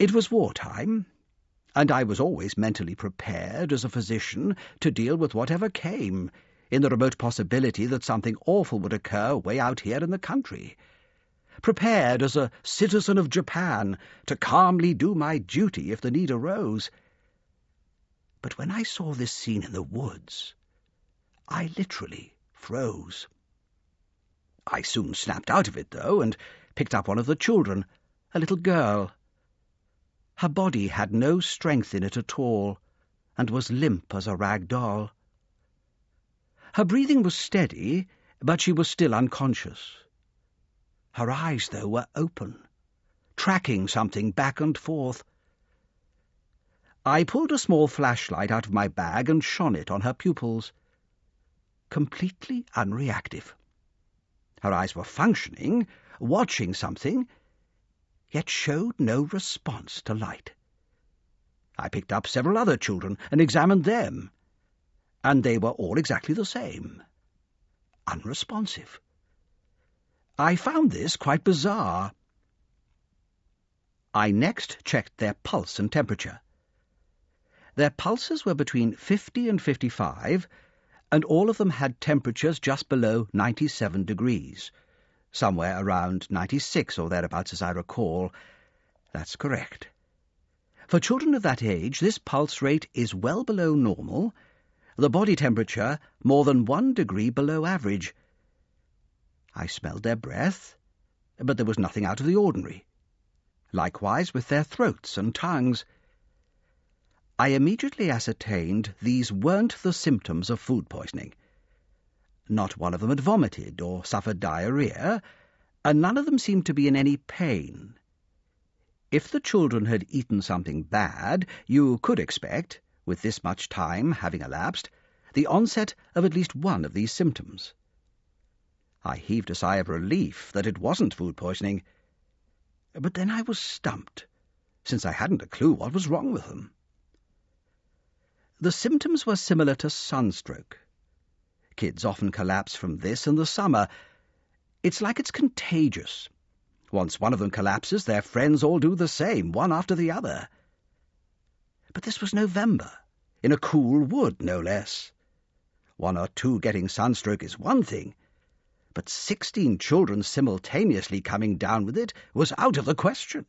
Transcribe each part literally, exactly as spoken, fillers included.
It was wartime, and I was always mentally prepared as a physician to deal with whatever came, in the remote possibility that something awful would occur way out here in the country. Prepared as a citizen of Japan to calmly do my duty if the need arose. But when I saw this scene in the woods, I literally froze. I soon snapped out of it, though, and picked up one of the children, a little girl. Her body had no strength in it at all, and was limp as a rag doll. Her breathing was steady, but she was still unconscious. Her eyes, though, were open, tracking something back and forth. I pulled a small flashlight out of my bag and shone it on her pupils. Completely unreactive. Her eyes were functioning, watching something, yet showed no response to light. I picked up several other children and examined them, and they were all exactly the same. Unresponsive. I found this quite bizarre. I next checked their pulse and temperature. Their pulses were between fifty and fifty-five, and all of them had temperatures just below ninety-seven degrees, somewhere around ninety-six or thereabouts as I recall. That's correct. For children of that age, this pulse rate is well below normal, the body temperature more than one degree below average. I smelled their breath, but there was nothing out of the ordinary. Likewise with their throats and tongues. I immediately ascertained these weren't the symptoms of food poisoning. Not one of them had vomited or suffered diarrhea, and none of them seemed to be in any pain. If the children had eaten something bad, you could expect, with this much time having elapsed, the onset of at least one of these symptoms. I heaved a sigh of relief that it wasn't food poisoning, but then I was stumped, since I hadn't a clue what was wrong with them. The symptoms were similar to sunstroke. Kids often collapse from this in the summer. It's like it's contagious. Once one of them collapses, their friends all do the same, one after the other. But this was November, in a cool wood, no less. One or two getting sunstroke is one thing, but sixteen children simultaneously coming down with it was out of the question.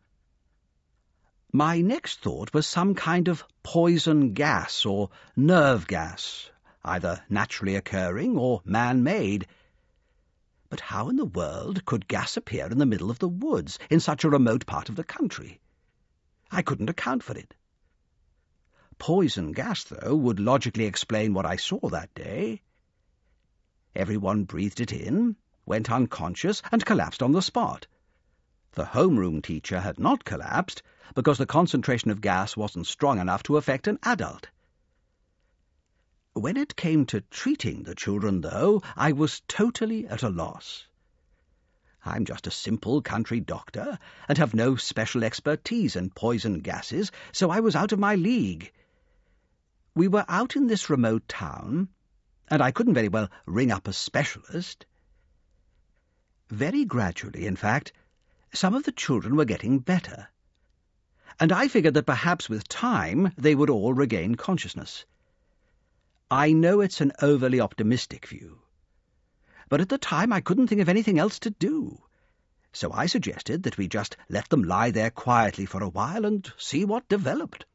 My next thought was some kind of poison gas or nerve gas, either naturally occurring or man-made. But how in the world could gas appear in the middle of the woods, in such a remote part of the country? I couldn't account for it. Poison gas, though, would logically explain what I saw that day. Everyone breathed it in, went unconscious, and collapsed on the spot. The homeroom teacher had not collapsed because the concentration of gas wasn't strong enough to affect an adult. When it came to treating the children, though, I was totally at a loss. I'm just a simple country doctor and have no special expertise in poison gases, so I was out of my league. We were out in this remote town, and I couldn't very well ring up a specialist. Very gradually, in fact, some of the children were getting better, and I figured that perhaps with time they would all regain consciousness. I know it's an overly optimistic view, but at the time I couldn't think of anything else to do, so I suggested that we just let them lie there quietly for a while and see what developed.